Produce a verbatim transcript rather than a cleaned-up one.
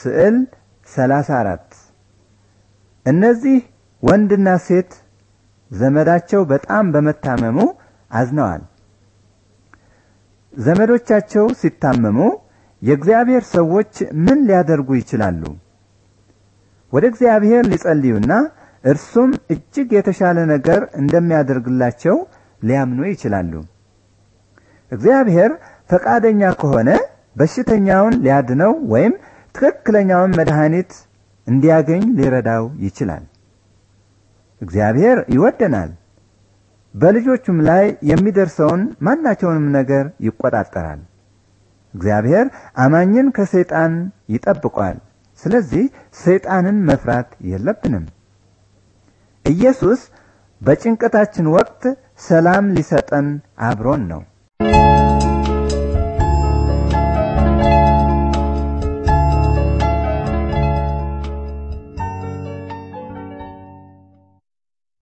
ስዕል ሰላሳ አራት እነዚህ ወንድና ሴት ዘመዳቸው በጣም በመታመሙ አዝነዋል። ዘመዶቻቸው ሲታመሙ የእግዚአብሔር ሰዎች ምን ሊያደርጉ ይችላሉ? ወደ እግዚአብሔር ሊጸልዩና እርሱም እጅግ የተሻለ ነገር እንደሚያደርግላቸው ሊያምኑ ይችላሉ። እግዚአብሔር ፈቃደኛ ከሆነ በሽተኛውን ሊያድነው ወይም ትክክለኛውን መድኃኒት እንዲያገኝ ሊረዳው ይችላል። እግዚአብሔር ይወደናል። በልጆቹም ላይ የሚደርሰውን ማናቸውንም ነገር ይቆጣጠራል። እግዚአብሔር አማኝን ከሰይጣን ይጠብቋል። ስለዚህ ሰይጣንን መፍራት የለብንም። ኢየሱስ በጭንቀታችን ወቅት ሰላም ሊሰጠን አብሮን ነው።